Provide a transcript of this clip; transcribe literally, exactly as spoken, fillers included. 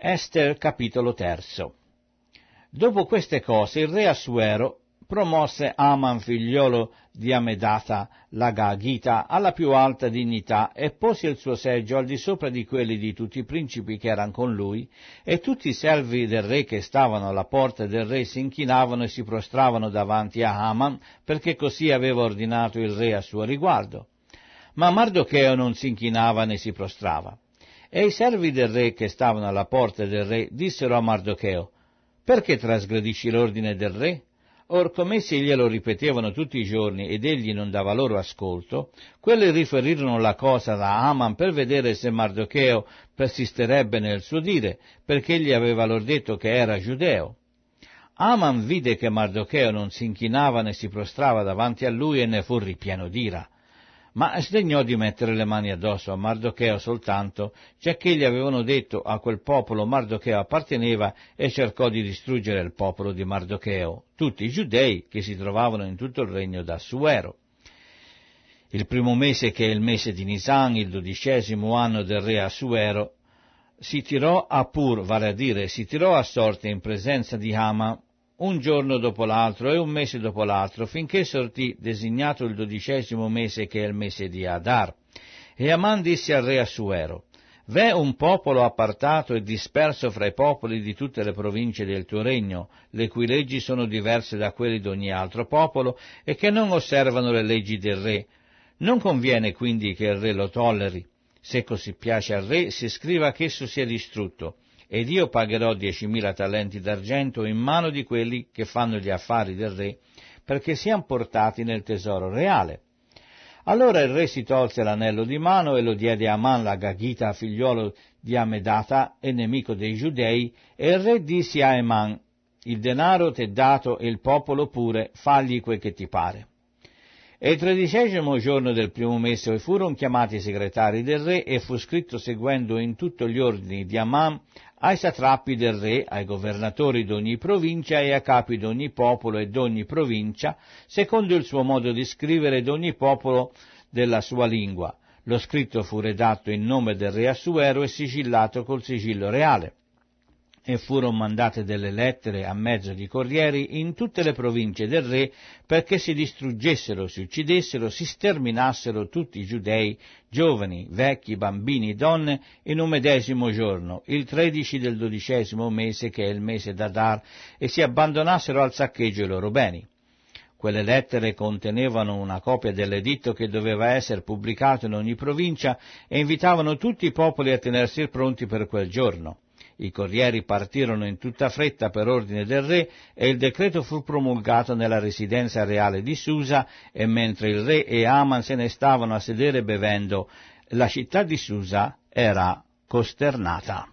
Ester capitolo terzo. Dopo queste cose il re Assuero promosse Aman figliolo di Amedata l'Agagita alla più alta dignità e pose il suo seggio al di sopra di quelli di tutti i principi che erano con lui, e tutti i servi del re che stavano alla porta del re si inchinavano e si prostravano davanti a Aman, perché così aveva ordinato il re a suo riguardo. Ma Mardocheo non si inchinava né si prostrava. E i servi del re che stavano alla porta del re dissero a Mardocheo: «Perché trasgredisci l'ordine del re?» Or, come essi glielo ripetevano tutti i giorni ed egli non dava loro ascolto, quelli riferirono la cosa da Aman per vedere se Mardocheo persisterebbe nel suo dire, perché egli aveva loro detto che era giudeo. Aman vide che Mardocheo non si inchinava né si prostrava davanti a lui e ne fu ripieno d'ira. Ma sdegnò di mettere le mani addosso a Mardocheo soltanto, giacché gli avevano detto a quel popolo Mardocheo apparteneva, e cercò di distruggere il popolo di Mardocheo, tutti i giudei che si trovavano in tutto il regno d'Assuero. Il primo mese, che è il mese di Nisan, il dodicesimo anno del re Assuero, si tirò a Pur, vale a dire, si tirò a sorte in presenza di Haman, un giorno dopo l'altro e un mese dopo l'altro, finché sortì designato il dodicesimo mese, che è il mese di Adar. E Aman disse al re Assuero: «V'è un popolo appartato e disperso fra i popoli di tutte le province del tuo regno, le cui leggi sono diverse da quelle di ogni altro popolo, e che non osservano le leggi del re. Non conviene quindi che il re lo tolleri. Se così piace al re, si scriva che esso sia distrutto, ed io pagherò diecimila talenti d'argento in mano di quelli che fanno gli affari del re, perché siano portati nel tesoro reale». Allora il re si tolse l'anello di mano e lo diede a Aman l'Agagita, figliolo di Amedata e nemico dei giudei, e il re disse a Aman: «Il denaro t'è dato e il popolo pure, fagli quel che ti pare». E il tredicesimo giorno del primo mese furono chiamati i segretari del re, e fu scritto seguendo in tutto gli ordini di Aman ai satrapi del re, ai governatori d'ogni provincia e a capi d'ogni popolo e d'ogni provincia, secondo il suo modo di scrivere d'ogni popolo della sua lingua. Lo scritto fu redatto in nome del re Assuero e sigillato col sigillo reale. E furono mandate delle lettere a mezzo di corrieri in tutte le province del re, perché si distruggessero, si uccidessero, si sterminassero tutti i giudei, giovani, vecchi, bambini, donne, in un medesimo giorno, il tredici del dodicesimo mese, che è il mese d'Adar, e si abbandonassero al saccheggio i loro beni. Quelle lettere contenevano una copia dell'editto che doveva essere pubblicato in ogni provincia, e invitavano tutti i popoli a tenersi pronti per quel giorno. I corrieri partirono in tutta fretta per ordine del re, e il decreto fu promulgato nella residenza reale di Susa, e mentre il re e Aman se ne stavano a sedere bevendo, la città di Susa era costernata.